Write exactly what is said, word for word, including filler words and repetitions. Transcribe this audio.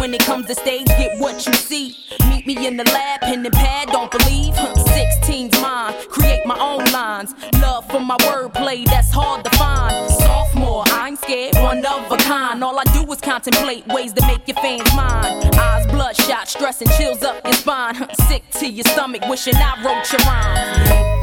when it comes to stage, get what you see. Meet me in the lab, pen and pad, don't believe. sixteen's mine, create my own lines. Love for my wordplay, that's hard to find. Sophomore, I ain't scared, one of a kind. All I do is contemplate ways to make your fans mine. Eyes bloodshot, stress and chills up your spine. Sick to your stomach, wishing I wrote your rhymes.